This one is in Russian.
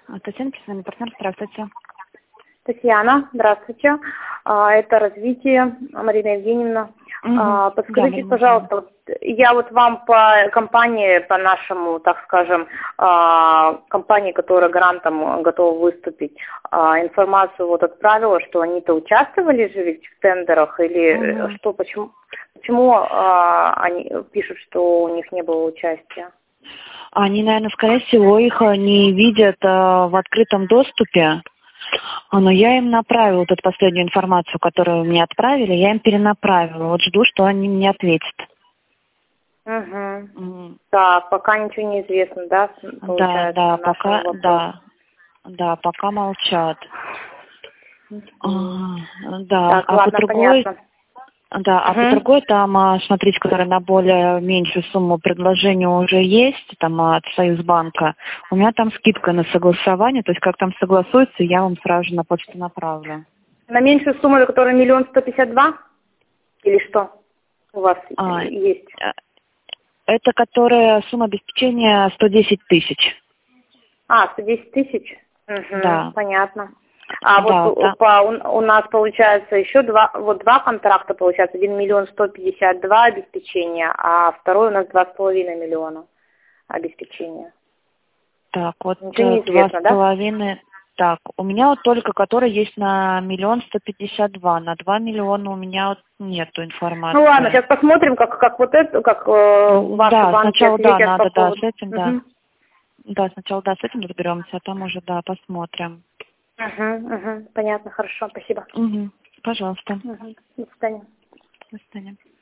Татьяна, профессиональный партнер, здравствуйте. Татьяна, здравствуйте. Это развитие, Марина Евгеньевна. Подскажите, Да, пожалуйста, вот я вот вам по компании, по нашему, так скажем, компании, которая грантом готова выступить, информацию вот отправила, что они-то участвовали же ведь в тендерах, или что, почему они пишут, что у них не было участия? Они, наверное, скорее всего, их не видят в открытом доступе. Но я им направила вот эту последнюю информацию, которую мне отправили, я им перенаправила. Вот жду, что они мне ответят. Так, пока ничего не известно, да? Да, пока, да, пока молчат. Да, так, а ладно, по другой, понятно. да, а по другой там, смотрите, которая на более меньшую сумму предложения уже есть, там от Союзбанка, у меня там скидка на согласование, то есть как там согласуется, я вам сразу же на почту направлю. На меньшую сумму, которая 1 152 000? Или что у вас есть? Это которая сумма обеспечения 110 тысяч. 110 000? Да. Понятно. У нас получается еще два контракта получается, 1 152 000 обеспечения, а второй у нас 2,5 миллиона обеспечения. Так, вот 2,5, да? Так, у меня вот только, который есть на 1 152 000, на 2 миллиона у меня вот нету информации. Ну ладно, сейчас посмотрим, как вот это, как ваши банки сначала, ответят по поводу... с этим, Да, сначала, с этим разберемся, а там уже, посмотрим. Понятно, хорошо, спасибо. Пожалуйста. До свидания. До свидания.